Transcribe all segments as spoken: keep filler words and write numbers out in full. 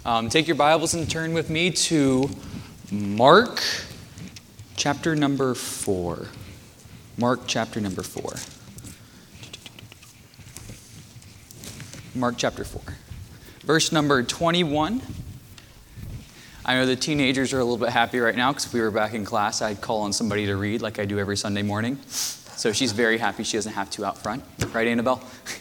Um, take your Bibles and turn with me to Mark chapter number four. Mark chapter number four. Mark chapter four. Verse number twenty-one. I know the teenagers are a little bit happy right now because if we were back in class, I'd call on somebody to read like I do every Sunday morning. So she's very happy she doesn't have to out front. Right, Annabelle?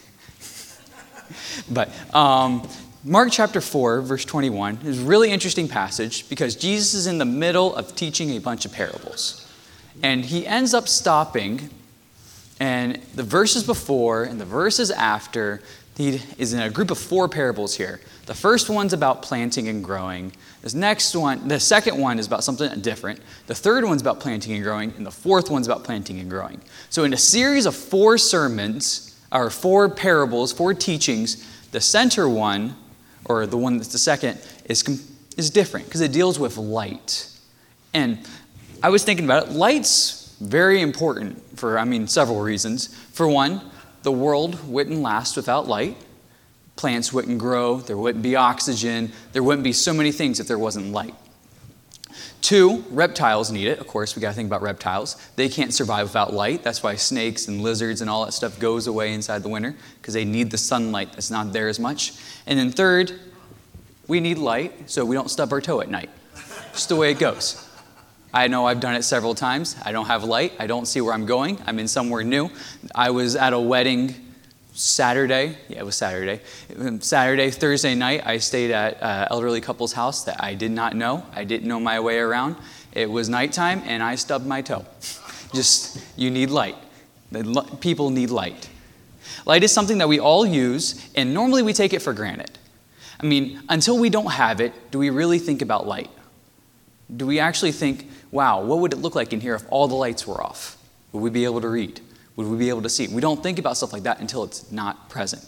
But um, Mark chapter four, verse twenty-one, is a really interesting passage because Jesus is in the middle of teaching a bunch of parables. And he ends up stopping, and the verses before and the verses after, he is in a group of four parables here. The first one's about planting and growing. This next one, the second one is about something different. The third one's about planting and growing, and the fourth one's about planting and growing. So in a series of four sermons, or four parables, four teachings, the center one, or the one that's the second, is, is different because it deals with light. And I was thinking about it. Light's very important for, I mean, several reasons. For one, the world wouldn't last without light. Plants wouldn't grow. There wouldn't be oxygen. There wouldn't be so many things if there wasn't light. Two, reptiles need it. Of course, we got to think about reptiles. They can't survive without light. That's why snakes and lizards and all that stuff goes away inside the winter because they need the sunlight that's not there as much. And then third, we need light so we don't stub our toe at night. Just the way it goes. I know I've done it several times. I don't have light. I don't see where I'm going. I'm in somewhere new. I was at a wedding Saturday. Yeah, it was Saturday. Saturday, Thursday night, I stayed at an elderly couple's house that I did not know. I didn't know my way around. It was nighttime, and I stubbed my toe. Just, you need light. People need light. Light is something that we all use, and normally we take it for granted. I mean, until we don't have it, do we really think about light? Do we actually think, wow, what would it look like in here if all the lights were off? Would we be able to read? Would we be able to see? We don't think about stuff like that until it's not present.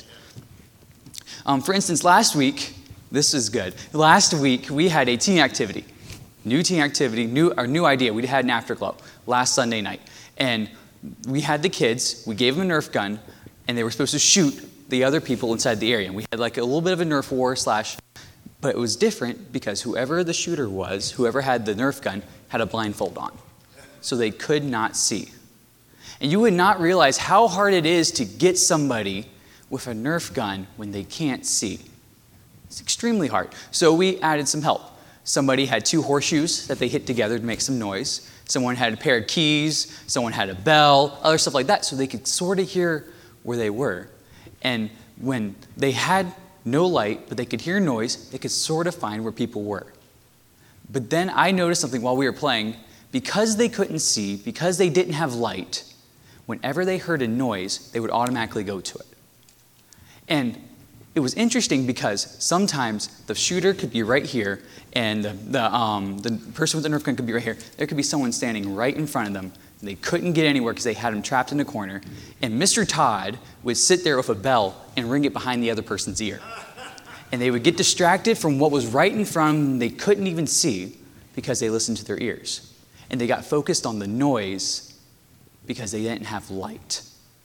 Um, for instance, last week, this is good. Last week, we had a teen activity. New teen activity, new, our new idea. We had an afterglow last Sunday night. And we had the kids, we gave them a Nerf gun, and they were supposed to shoot the other people inside the area. And we had like a little bit of a Nerf war slash, but it was different because whoever the shooter was, whoever had the Nerf gun, had a blindfold on. So they could not see. And you would not realize how hard it is to get somebody with a Nerf gun when they can't see. It's extremely hard. So we added some help. Somebody had two horseshoes that they hit together to make some noise. Someone had a pair of keys. Someone had a bell, other stuff like that, so they could sort of hear where they were. And when they had no light, but they could hear noise, they could sort of find where people were. But then I noticed something while we were playing. Because they couldn't see, because they didn't have light, whenever they heard a noise, they would automatically go to it. And it was interesting because sometimes the shooter could be right here, and the, the, um, the person with the Nerf gun could be right here. There could be someone standing right in front of them. And they couldn't get anywhere because they had them trapped in a corner. And Mister Todd would sit there with a bell and ring it behind the other person's ear. And they would get distracted from what was right in front of them they couldn't even see because they listened to their ears. And they got focused on the noise because they didn't have light.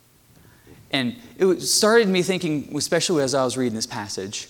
And it started me thinking, especially as I was reading this passage,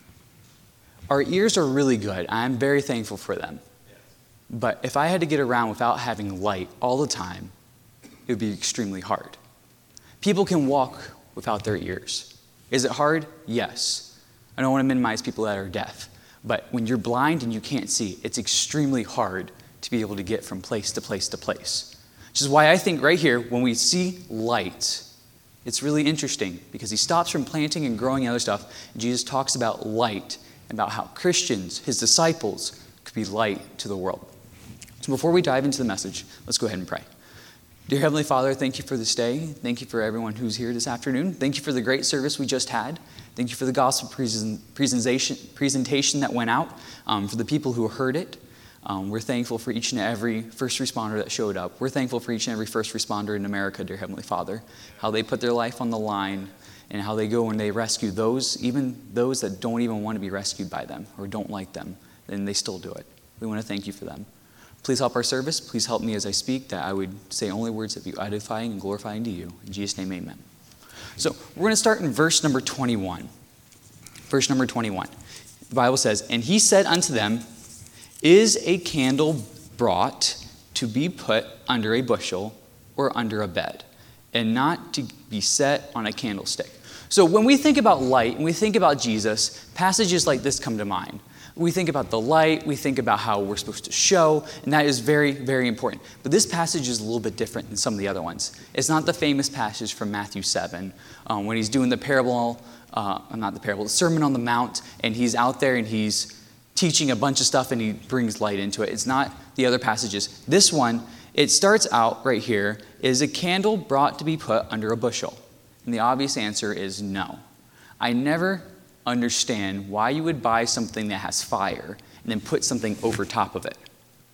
our ears are really good. I'm very thankful for them. But if I had to get around without having light all the time, it would be extremely hard. People can walk without their ears. Is it hard? Yes. I don't want to minimize people that are deaf. But when you're blind and you can't see, it's extremely hard to be able to get from place to place to place. Which is why I think right here, when we see light, it's really interesting because he stops from planting and growing and other stuff. And Jesus talks about light, about how Christians, his disciples, could be light to the world. So before we dive into the message, let's go ahead and pray. Dear Heavenly Father, thank you for this day. Thank you for everyone who's here this afternoon. Thank you for the great service we just had. Thank you for the gospel presentation, presentation that went out, um, for the people who heard it. Um, we're thankful for each and every first responder that showed up. We're thankful for each and every first responder in America, dear Heavenly Father, how they put their life on the line and how they go and they rescue those, even those that don't even want to be rescued by them or don't like them, and they still do it. We want to thank you for them. Please help our service. Please help me as I speak, that I would say only words that be edifying and glorifying to you. In Jesus' name, amen. So we're going to start in verse number twenty-one. Verse number twenty-one. The Bible says, "And he said unto them, Is a candle brought to be put under a bushel or under a bed, and not to be set on a candlestick?" So when we think about light and we think about Jesus, passages like this come to mind. We think about the light, we think about how we're supposed to show, and that is very, very important. But this passage is a little bit different than some of the other ones. It's not the famous passage from Matthew seven, um, when he's doing the parable, uh, not the parable, the Sermon on the Mount, and he's out there and he's teaching a bunch of stuff and he brings light into it. It's not the other passages. This one, it starts out right here, "Is a candle brought to be put under a bushel?" And the obvious answer is no. I never understand why you would buy something that has fire and then put something over top of it.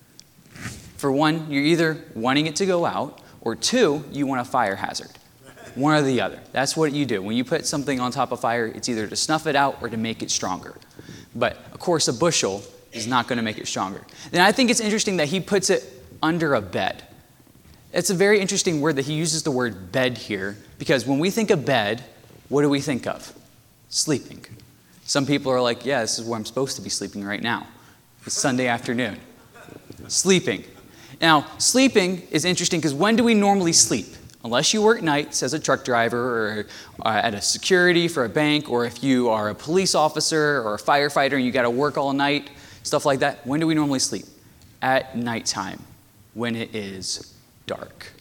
For one, you're either wanting it to go out, or two, you want a fire hazard. One or the other. That's what you do. When you put something on top of fire, it's either to snuff it out or to make it stronger. But, of course, a bushel is not going to make it stronger. And I think it's interesting that he puts it under a bed. It's a very interesting word that he uses the word bed here, because when we think of bed, what do we think of? Sleeping. Some people are like, yeah, this is where I'm supposed to be sleeping right now. It's Sunday afternoon. Sleeping. Now, sleeping is interesting because when do we normally sleep? Unless you work nights as a truck driver or uh, at a security for a bank, or if you are a police officer or a firefighter and you got to work all night, stuff like that. When do we normally sleep? At nighttime, when it is dark.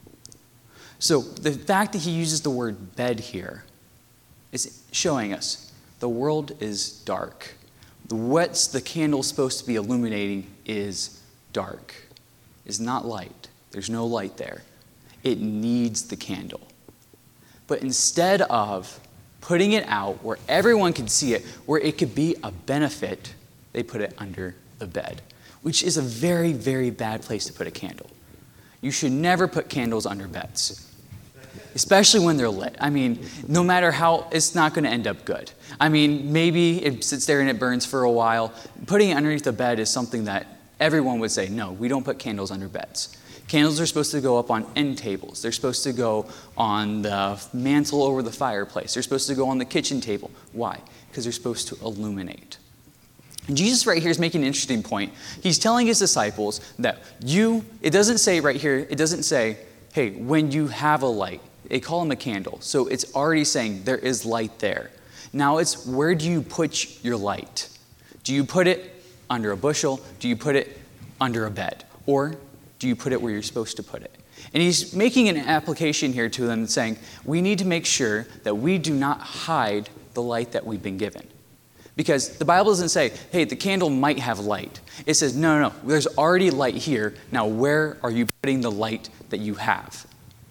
So the fact that he uses the word bed here is showing us the world is dark. What the candle is supposed to be illuminating is dark. It's not light. There's no light there. It needs the candle. But instead of putting it out where everyone can see it, where it could be a benefit, they put it under the bed, which is a very, very bad place to put a candle. You should never put candles under beds, especially when they're lit. I mean, no matter how, it's not going to end up good. I mean, maybe it sits there and it burns for a while. Putting it underneath the bed is something that everyone would say, no, we don't put candles under beds. Candles are supposed to go up on end tables. They're supposed to go on the mantle over the fireplace. They're supposed to go on the kitchen table. Why? Because they're supposed to illuminate. And Jesus right here is making an interesting point. He's telling his disciples that you, it doesn't say right here, it doesn't say, hey, when you have a light, they call them a candle. So it's already saying there is light there. Now it's, where do you put your light? Do you put it under a bushel? Do you put it under a bed? Or do you put it where you're supposed to put it? And he's making an application here to them saying, we need to make sure that we do not hide the light that we've been given. Because the Bible doesn't say, hey, the candle might have light. It says, no, no, no, there's already light here. Now, where are you putting the light that you have?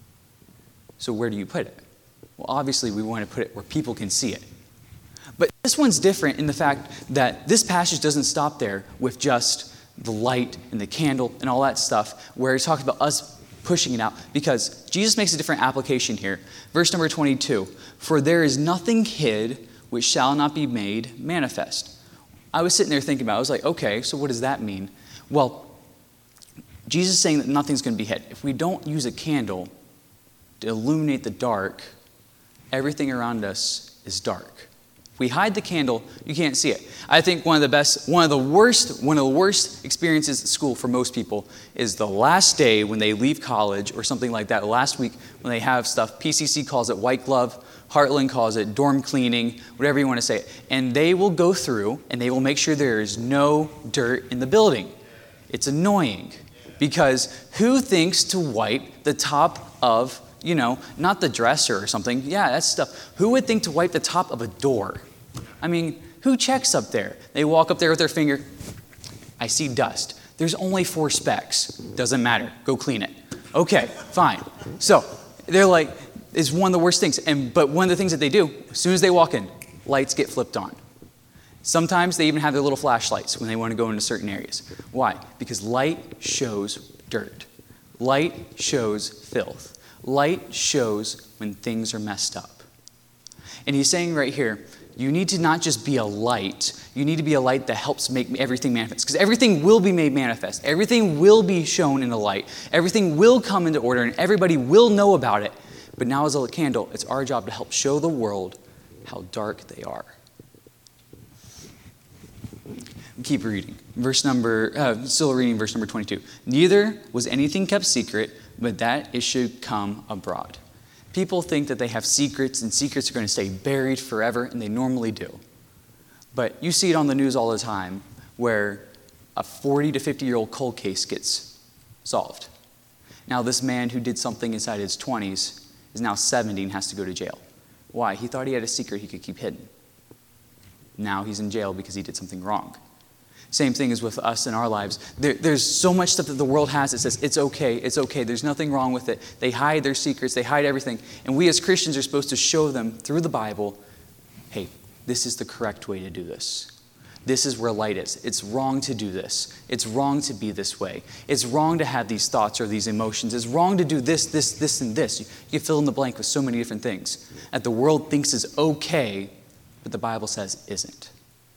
So where do you put it? Well, obviously, we want to put it where people can see it. But this one's different in the fact that this passage doesn't stop there with just the light and the candle and all that stuff, where he talks about us pushing it out, because Jesus makes a different application here. Verse number twenty-two, for there is nothing hid which shall not be made manifest. I was sitting there thinking about it. I was like, okay, so what does that mean? Well, Jesus is saying that nothing's going to be hid. If we don't use a candle to illuminate the dark, everything around us is dark. If we hide the candle, you can't see it. I think one of the best, one of the worst, one of the worst experiences at school for most people is the last day when they leave college or something like that, last week when they have stuff. P C C calls it white glove. Heartland calls it dorm cleaning, whatever you want to say it. And they will go through and they will make sure there is no dirt in the building. It's annoying because who thinks to wipe the top of, you know, not the dresser or something. Yeah, that's stuff. Who would think to wipe the top of a door? I mean, who checks up there? They walk up there with their finger. I see dust. There's only four specks. Doesn't matter. Go clean it. Okay, fine. So they're like, is one of the worst things. And but one of the things that they do, as soon as they walk in, lights get flipped on. Sometimes they even have their little flashlights when they want to go into certain areas. Why? Because light shows dirt. Light shows filth. Light shows when things are messed up. And he's saying right here, you need to not just be a light, you need to be a light that helps make everything manifest. Because everything will be made manifest. Everything will be shown in the light. Everything will come into order and everybody will know about it. But now as a candle, it's our job to help show the world how dark they are. Keep reading. Verse number, uh, still reading verse number twenty-two. Neither was anything kept secret, but that it should come abroad. People think that they have secrets, and secrets are going to stay buried forever, and they normally do. But you see it on the news all the time, where a forty to fifty-year-old cold case gets solved. Now, this man who did something inside his twenties is now seventy and has to go to jail. Why? He thought he had a secret he could keep hidden. Now he's in jail because he did something wrong. Same thing as with us in our lives. There, there's so much stuff that the world has that says, it's okay, it's okay, there's nothing wrong with it. They hide their secrets, they hide everything. And we as Christians are supposed to show them through the Bible, hey, this is the correct way to do this. This is where light is. It's wrong to do this. It's wrong to be this way. It's wrong to have these thoughts or these emotions. It's wrong to do this, this, this, and this. You, you can fill in the blank with so many different things that the world thinks is okay, but the Bible says isn't.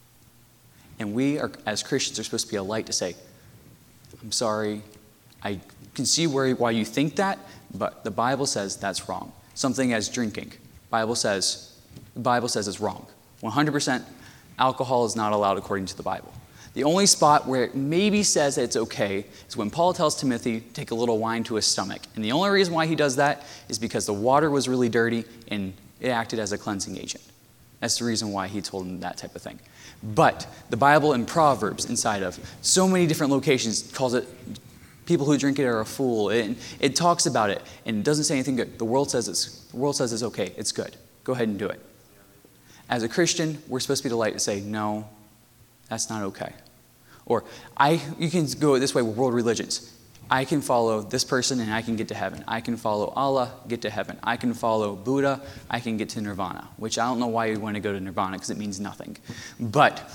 And we, are, as Christians, are supposed to be a light to say, I'm sorry, I can see where, why you think that, but the Bible says that's wrong. Something as drinking. Bible says, the Bible says it's wrong. one hundred percent alcohol is not allowed according to the Bible. The only spot where it maybe says that it's okay is when Paul tells Timothy, take a little wine to his stomach. And the only reason why he does that is because the water was really dirty and it acted as a cleansing agent. That's the reason why he told him that type of thing. But the Bible in Proverbs, inside of so many different locations, calls it, people who drink it are a fool. It, it talks about it, and it doesn't say anything good. The world says it's, the world says it's okay, it's good. Go ahead and do it. As a Christian, we're supposed to be the light to say, no, that's not okay. Or, I, you can go this way with world religions. I can follow this person and I can get to heaven. I can follow Allah, get to heaven. I can follow Buddha, I can get to nirvana, which I don't know why you want to go to nirvana because it means nothing. But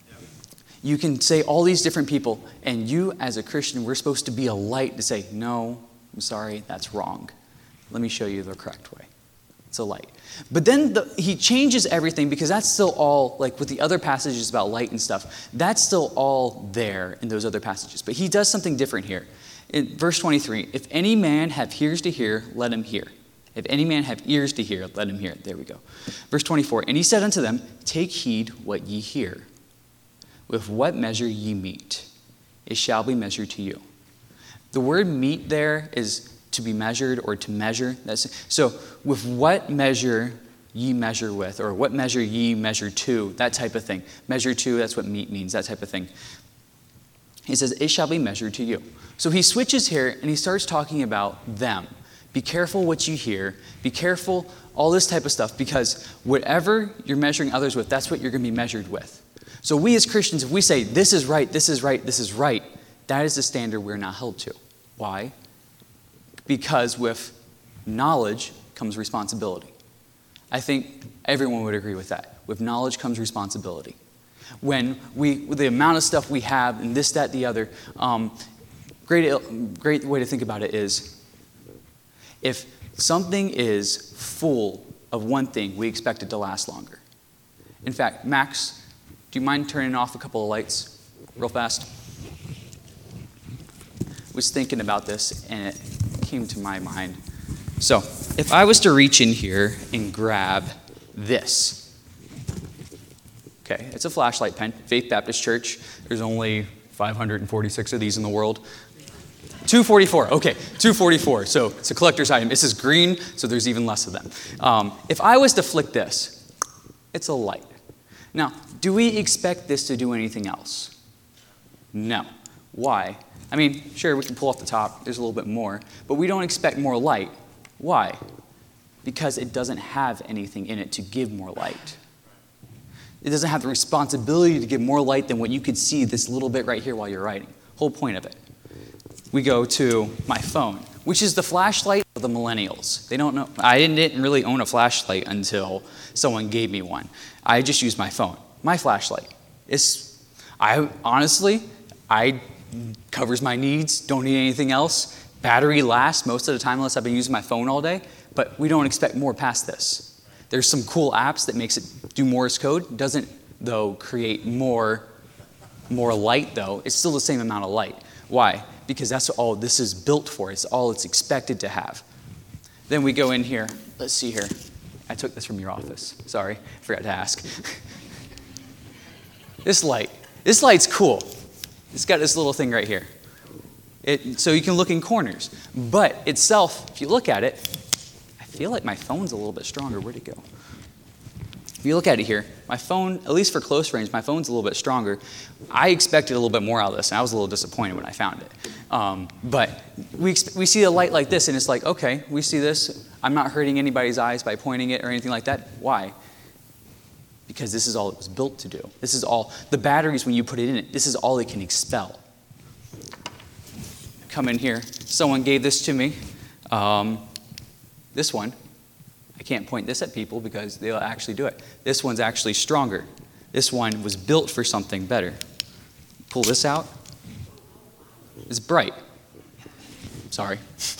you can say all these different people, and you as a Christian, we're supposed to be a light to say, no, I'm sorry, that's wrong. Let me show you the correct way. It's a light. But then the, he changes everything because that's still all, like with the other passages about light and stuff, that's still all there in those other passages. But he does something different here. In verse twenty-three, if any man have ears to hear, let him hear. If any man have ears to hear, let him hear. There we go. Verse twenty-four, and he said unto them, take heed what ye hear. With what measure ye meet, it shall be measured to you. The word meet there is to be measured or to measure. That's, so with what measure ye measure with, or what measure ye measure to, that type of thing. Measure to, that's what meet means, that type of thing. He says, it shall be measured to you. So he switches here and he starts talking about them. Be careful what you hear. Be careful, all this type of stuff, because whatever you're measuring others with, that's what you're going to be measured with. So we as Christians, if we say, this is right, this is right, this is right, that is the standard we're not held to. Why? Because with knowledge comes responsibility. I think everyone would agree with that. With knowledge comes responsibility. When we, with the amount of stuff we have, and this, that, the other, um, great, great way to think about it is, if something is full of one thing, we expect it to last longer. In fact, Max, do you mind turning off a couple of lights real fast? I was thinking about this, and it came to my mind. So, if I was to reach in here and grab this, okay, it's a flashlight pen, Faith Baptist Church. There's only five hundred forty-six of these in the world. two forty-four, okay, two forty-four. So it's a collector's item. This is green, so there's even less of them. Um, if I was to flick this, it's a light. Now, do we expect this to do anything else? No. Why? I mean, sure, we can pull off the top. There's a little bit more. But we don't expect more light. Why? Because it doesn't have anything in it to give more light. It doesn't have the responsibility to give more light than what you could see this little bit right here while you're writing. Whole point of it. We go to my phone, which is the flashlight of the millennials. They don't know. I didn't really own a flashlight until someone gave me one. I just use my phone. My flashlight. It's, I honestly, I covers my needs, don't need anything else. Battery lasts most of the time unless I've been using my phone all day, but we don't expect more past this. There's some cool apps that makes it do Morse code. Doesn't, though, create more, more light, though. It's still the same amount of light. Why? Because that's all this is built for. It's all it's expected to have. Then we go in here. Let's see here. I took this from your office. Sorry, forgot to ask. This light. This light's cool. It's got this little thing right here. It, so you can look in corners. But itself, if you look at it, I feel like my phone's a little bit stronger. Where'd it go? If you look at it here, my phone, at least for close range, my phone's a little bit stronger. I expected a little bit more out of this, and I was a little disappointed when I found it. Um, but we, we see a light like this, and it's like, okay, we see this. I'm not hurting anybody's eyes by pointing it or anything like that. Why? Because this is all it was built to do. This is all, the batteries, when you put it in it, this is all it can expel. Come in here. Someone gave this to me. Um, this one. I can't point this at people because they'll actually do it. This one's actually stronger. This one was built for something better. Pull this out. It's bright. Sorry.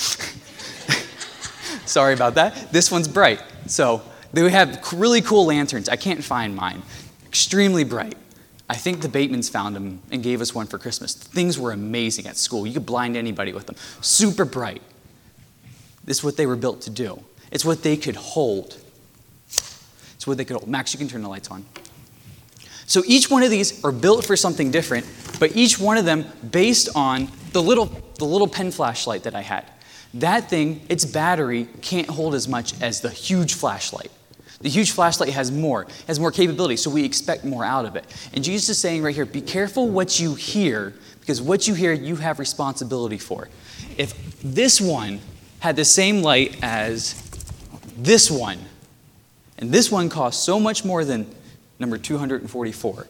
Sorry about that. This one's bright. So they have really cool lanterns. I can't find mine. Extremely bright. I think the Batemans found them and gave us one for Christmas. Things were amazing at school. You could blind anybody with them. Super bright. This is what they were built to do. It's what they could hold. It's what they could hold. Max, you can turn the lights on. So each one of these are built for something different, but each one of them based on the little, the little pen flashlight that I had. That thing, its battery can't hold as much as the huge flashlight. The huge flashlight has more, has more capability, so we expect more out of it. And Jesus is saying right here, be careful what you hear, because what you hear, you have responsibility for. If this one had the same light as this one, and this one costs so much more than number two hundred forty-four.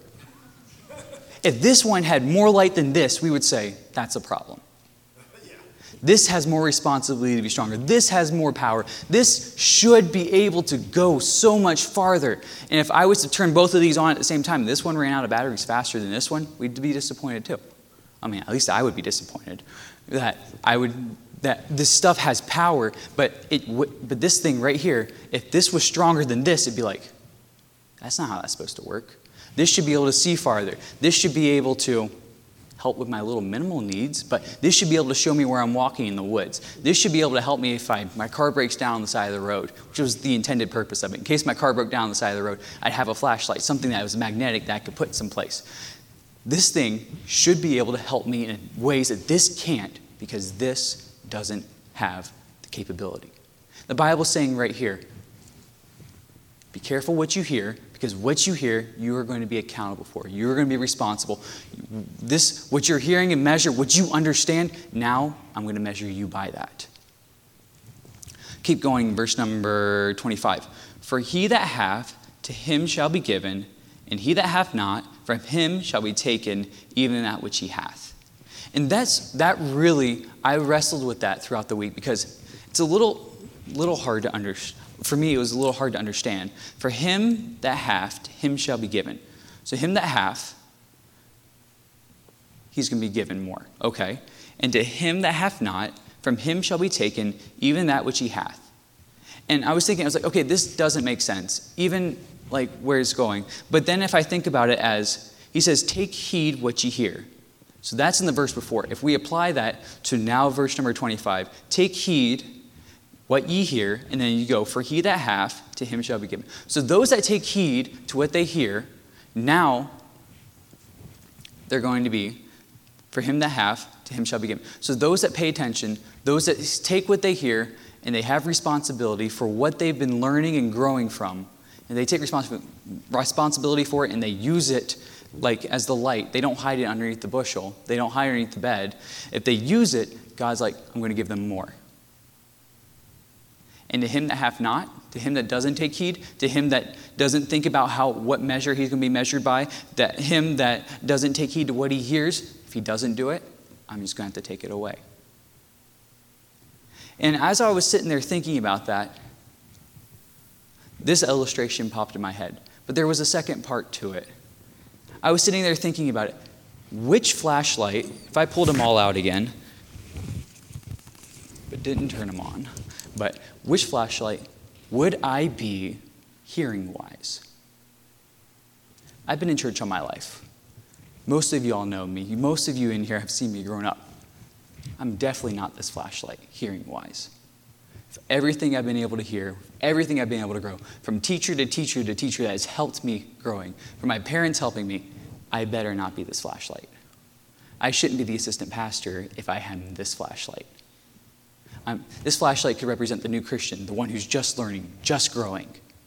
If this one had more light than this, we would say, that's a problem. This has more responsibility to be stronger. This has more power. This should be able to go so much farther. And if I was to turn both of these on at the same time, this one ran out of batteries faster than this one, we'd be disappointed too. I mean, at least I would be disappointed that I would that this stuff has power, but it w- but this thing right here, if this was stronger than this, it'd be like, that's not how that's supposed to work. This should be able to see farther. This should be able to help with my little minimal needs, but this should be able to show me where I'm walking in the woods. This should be able to help me if I, my car breaks down on the side of the road, which was the intended purpose of it. In case my car broke down on the side of the road, I'd have a flashlight, something that was magnetic that I could put someplace. This thing should be able to help me in ways that this can't, because this doesn't have the capability. The Bible's saying right here, be careful what you hear, because what you hear, you are going to be accountable for. You're going to be responsible. This, what you're hearing and measure, what you understand, now I'm going to measure you by that. Keep going, verse number twenty-five. For he that hath, to him shall be given, and he that hath not, from him shall be taken, even that which he hath. And that's that really, I wrestled with that throughout the week, because it's a little, little hard to understand. For me, it was a little hard to understand. For him that hath, to him shall be given. So him that hath, he's going to be given more. Okay. And to him that hath not, from him shall be taken even that which he hath. And I was thinking, I was like, okay, this doesn't make sense. Even like where it's going. But then if I think about it as, he says, take heed what ye hear. So that's in the verse before. If we apply that to now verse number twenty-five, take heed what ye hear, and then you go, for he that hath, to him shall be given. So those that take heed to what they hear, now they're going to be, for him that hath, to him shall be given. So those that pay attention, those that take what they hear, and they have responsibility for what they've been learning and growing from, and they take responsi- responsibility for it, and they use it like as the light. They don't hide it underneath the bushel. They don't hide it underneath the bed. If they use it, God's like, I'm going to give them more. And to him that hath not, to him that doesn't take heed, to him that doesn't think about how what measure he's going to be measured by, that him that doesn't take heed to what he hears, if he doesn't do it, I'm just going to have to take it away. And as I was sitting there thinking about that, this illustration popped in my head. But there was a second part to it. I was sitting there thinking about it. Which flashlight, if I pulled them all out again, but didn't turn them on, but which flashlight would I be hearing-wise? I've been in church all my life. Most of you all know me. Most of you in here have seen me growing up. I'm definitely not this flashlight, hearing-wise. Everything I've been able to hear, everything I've been able to grow, from teacher to teacher to teacher that has helped me growing, from my parents helping me, I better not be this flashlight. I shouldn't be the assistant pastor if I had this flashlight. Um, this flashlight could represent the new Christian, the one who's just learning, just growing.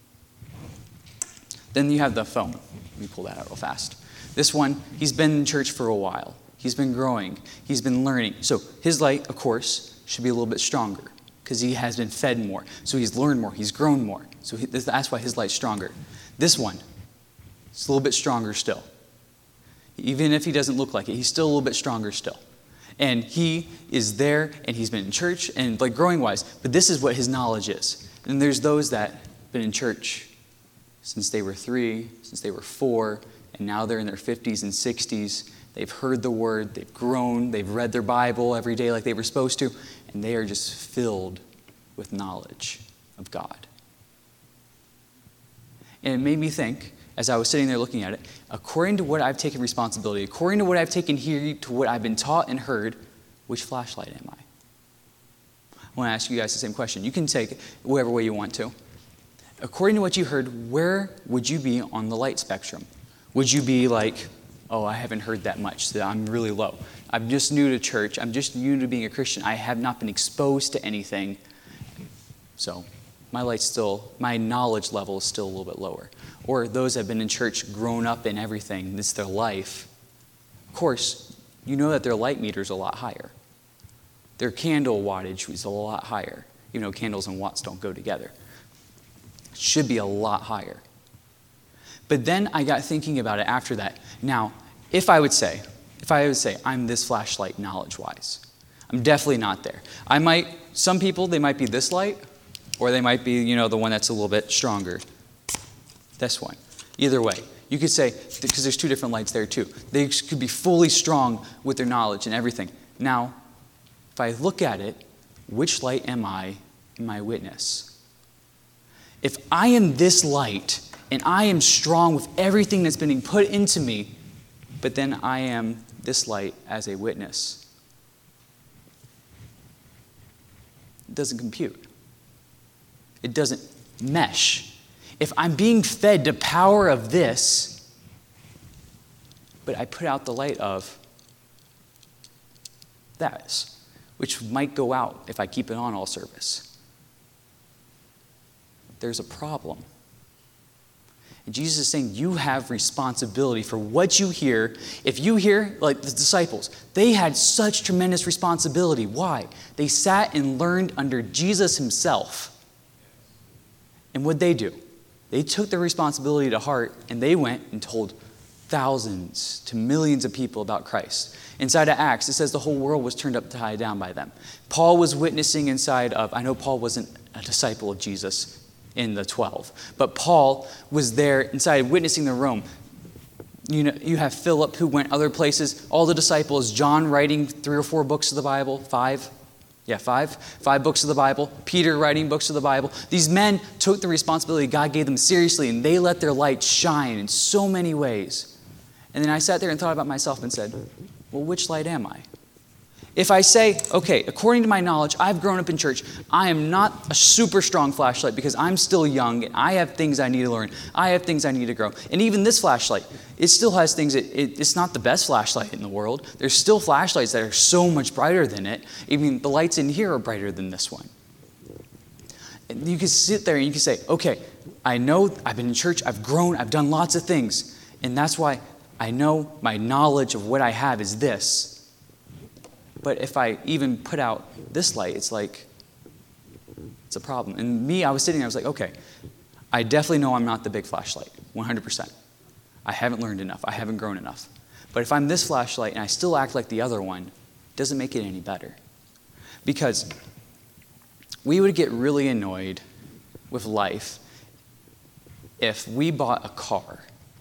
Then you have the phone. Let me pull that out real fast. This one, he's been in church for a while. He's been growing. He's been learning. So his light, of course, should be a little bit stronger because he has been fed more. So he's learned more. He's grown more. So he, that's why his light's stronger. This one, it's a little bit stronger still. Even if he doesn't look like it, he's still a little bit stronger still. And he is there, and he's been in church, and like growing-wise, but this is what his knowledge is. And there's those that have been in church since they were three, since they were four, and now they're in their fifties and sixties. They've heard the word, they've grown, they've read their Bible every day like they were supposed to, and they are just filled with knowledge of God. And it made me think, as I was sitting there looking at it, according to what I've taken responsibility, according to what I've taken here, to what I've been taught and heard, which flashlight am I? I want to ask you guys the same question. You can take it whatever way you want to. According to what you heard, where would you be on the light spectrum? Would you be like, oh, I haven't heard that much, so I'm really low. I'm just new to church. I'm just new to being a Christian. I have not been exposed to anything. So my light's still, my knowledge level is still a little bit lower. Or those that have been in church, grown up in everything, this is their life. Of course, you know that their light meter is a lot higher. Their candle wattage is a lot higher, even though candles and watts don't go together. It should be a lot higher. But then I got thinking about it after that. Now, if I would say, if I would say I'm this flashlight knowledge-wise, I'm definitely not there. I might, some people, they might be this light, or they might be, you know, the one that's a little bit stronger. This one. Either way. You could say, because there's two different lights there too. They could be fully strong with their knowledge and everything. Now, if I look at it, which light am I in my witness? If I am this light, and I am strong with everything that's been put into me, but then I am this light as a witness, it doesn't compute. It doesn't mesh. If I'm being fed the power of this, but I put out the light of that, which might go out if I keep it on all service, there's a problem. And Jesus is saying you have responsibility for what you hear. If you hear, like the disciples, they had such tremendous responsibility. Why? They sat and learned under Jesus himself. And what'd they do? They took their responsibility to heart, and they went and told thousands to millions of people about Christ. Inside of Acts, it says the whole world was turned upside down by them. Paul was witnessing inside of, I know Paul wasn't a disciple of Jesus in the twelve, but Paul was there inside witnessing the Rome. You know, you have Philip who went other places, all the disciples, John writing three or four books of the Bible, five. Yeah, five. Five books of the Bible. Peter writing books of the Bible. These men took the responsibility God gave them seriously, and they let their light shine in so many ways. And then I sat there and thought about myself and said, well, which light am I? If I say, okay, according to my knowledge, I've grown up in church, I am not a super strong flashlight because I'm still young and I have things I need to learn. I have things I need to grow. And even this flashlight, it still has things, that it, it's not the best flashlight in the world. There's still flashlights that are so much brighter than it. Even the lights in here are brighter than this one. And you can sit there and you can say, okay, I know I've been in church, I've grown, I've done lots of things. And that's why I know my knowledge of what I have is this. But if I even put out this light, it's like, it's a problem. And me, I was sitting there, I was like, okay, I definitely know I'm not the big flashlight, one hundred percent. I haven't learned enough. I haven't grown enough. But if I'm this flashlight and I still act like the other one, it doesn't make it any better. Because we would get really annoyed with life if we bought a car.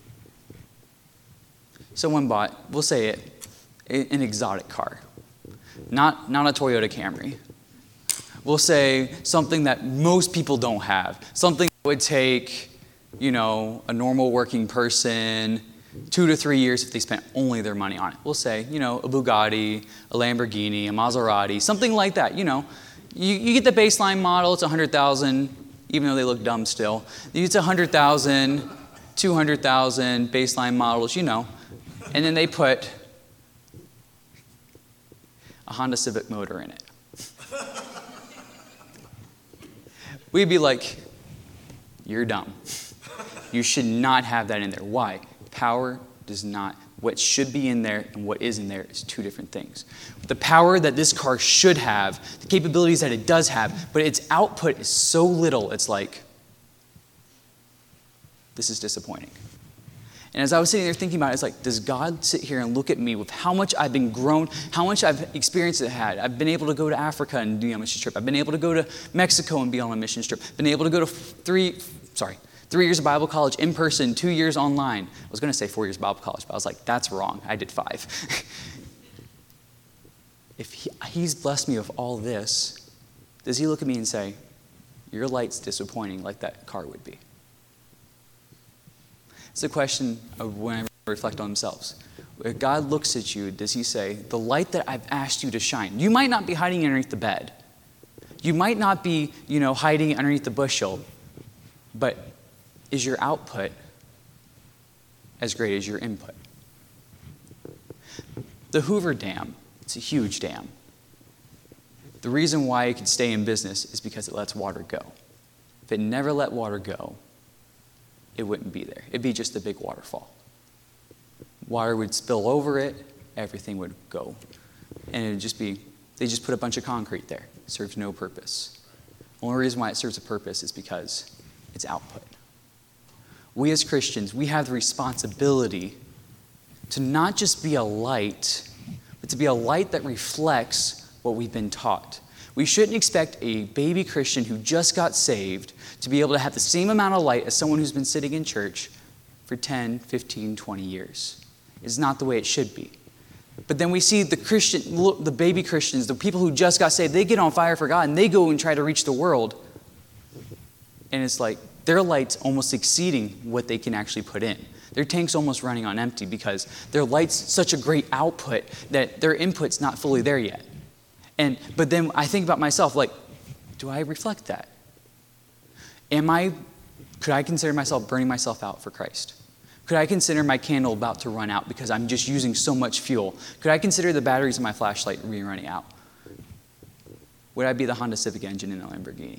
Someone bought, we'll say it, an exotic car. Not, not a Toyota Camry. We'll say something that most people don't have. Something that would take, you know, a normal working person two to three years if they spent only their money on it. We'll say, you know, a Bugatti, a Lamborghini, a Maserati, something like that. You know, you, you get the baseline model, it's one hundred thousand dollars, even though they look dumb still. It's one hundred thousand dollars, two hundred thousand dollars baseline models, you know. and then they put a Honda Civic motor in it. We'd be like, you're dumb. You should not have that in there. Why? Power does not, what should be in there and what is in there is two different things. The power that this car should have, the capabilities that it does have, but its output is so little, it's like, this is disappointing. And as I was sitting there thinking about it, it's like, does God sit here and look at me with how much I've been grown, how much I've experienced and had? I've been able to go to Africa and do a mission trip. I've been able to go to Mexico and be on a mission trip. Been able to go to three, sorry, three years of Bible college in person, two years online. I was going to say four years of Bible college, but I was like, that's wrong. I did five. If he, he's blessed me with all this, does he look at me and say, your light's disappointing like that car would be? It's a question of when I reflect on themselves. When God looks at you, does he say, the light that I've asked you to shine, you might not be hiding underneath the bed. You might not be, you know, hiding underneath the bushel, but is your output as great as your input? The Hoover Dam, it's a huge dam. The reason why it could stay in business is because it lets water go. If it never let water go, it wouldn't be there. It'd be just a big waterfall. Water would spill over it, everything would go. And it'd just be, they just put a bunch of concrete there. It serves no purpose. The only reason why it serves a purpose is because it's output. We as Christians, we have the responsibility to not just be a light, but to be a light that reflects what we've been taught. We shouldn't expect a baby Christian who just got saved to be able to have the same amount of light as someone who's been sitting in church for ten, fifteen, twenty years. It's not the way it should be. But then we see the Christian, the baby Christians, the people who just got saved, they get on fire for God and they go and try to reach the world. And it's like their light's almost exceeding what they can actually put in. Their tank's almost running on empty because their light's such a great output that their input's not fully there yet. And but then I think about myself, like, do I reflect that? Am I, could I consider myself burning myself out for Christ? Could I consider my candle about to run out because I'm just using so much fuel? Could I consider the batteries in my flashlight being running out? Would I be the Honda Civic engine in a Lamborghini?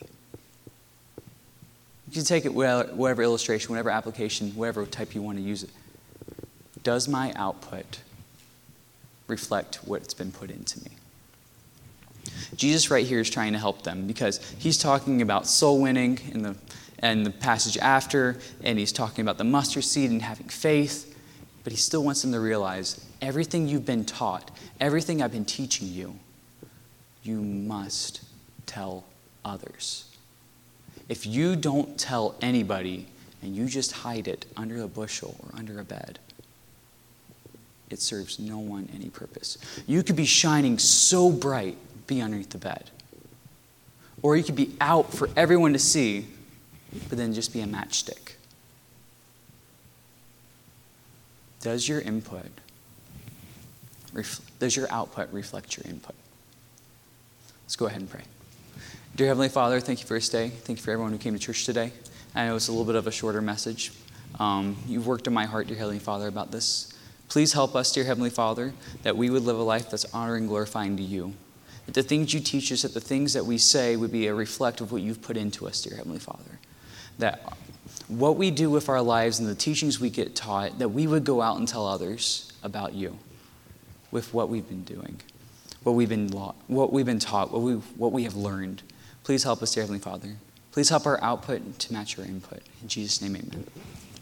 You can take it whatever illustration, whatever application, whatever type you want to use it. Does my output reflect what's been put into me? Jesus right here is trying to help them because he's talking about soul winning in the, and the passage after, and he's talking about the mustard seed and having faith, but he still wants them to realize everything you've been taught, everything I've been teaching you, you must tell others. If you don't tell anybody and you just hide it under a bushel or under a bed, it serves no one any purpose. You could be shining so bright, be underneath the bed. Or you could be out for everyone to see, but then just be a matchstick. Does your input, ref- does your output reflect your input? Let's go ahead and pray. Dear Heavenly Father, thank you for this day. Thank you for everyone who came to church today. I know it's a little bit of a shorter message. Um, you've worked in my heart, dear Heavenly Father, about this. Please help us, dear Heavenly Father, that we would live a life that's honoring and glorifying to you. That the things you teach us, that the things that we say would be a reflect of what you've put into us, dear Heavenly Father. That what we do with our lives and the teachings we get taught, that we would go out and tell others about you with what we've been doing, what we've been what we've been taught, what we what we have learned. Please help us, dear Heavenly Father. Please help our output to match our input. In Jesus' name, amen.